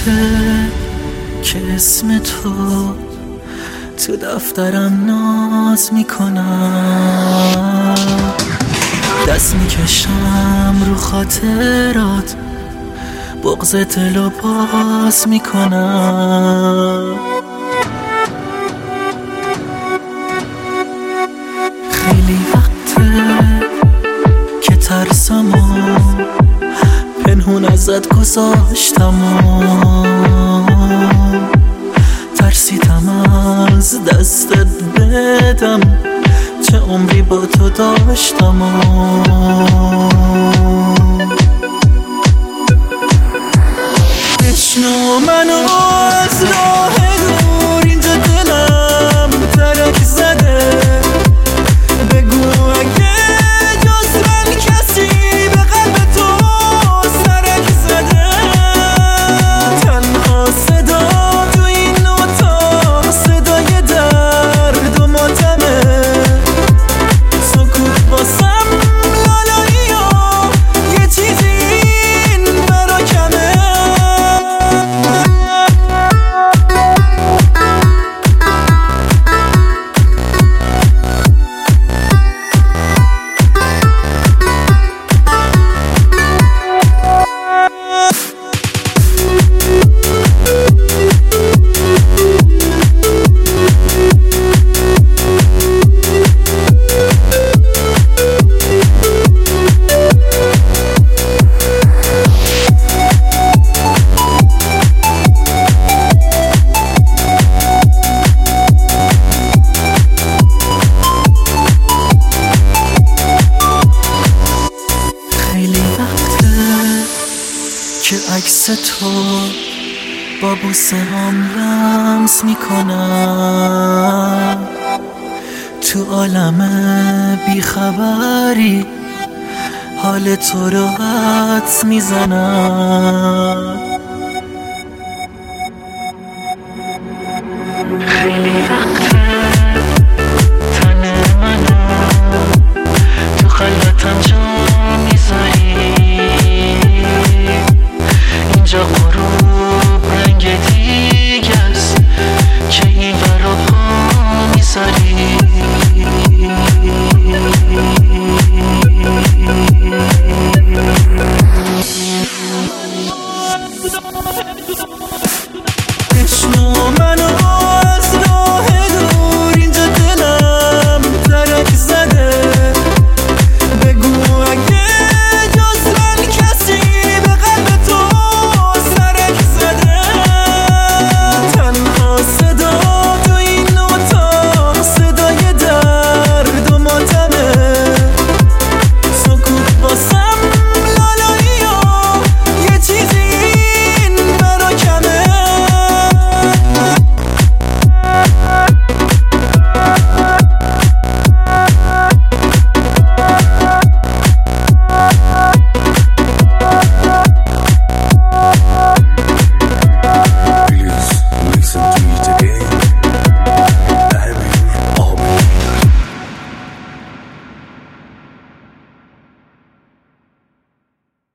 که اسم تو دفترم ناز میکنم، دست میکشم رو خاطرات، بغض دلو باز میکنم. خیلی وقته که ترسمو پنهون ازت گذاشتم و ترسیدم از دستت بدم چه عمری با تو داشتم و بشنو منو از راه دور، اینجا دلم ترک زده، بگو اگه جز من کسی به قلب تو سرک زده. تنها صدا تو این اتاق صدای درد و ماتمه، سکوت باسم لالایی و یه چیزی این برا کمه. که عکس تو با بوسه هم لمس میکنم، تو عالم بیخبری حال تو رو حدس میزنم.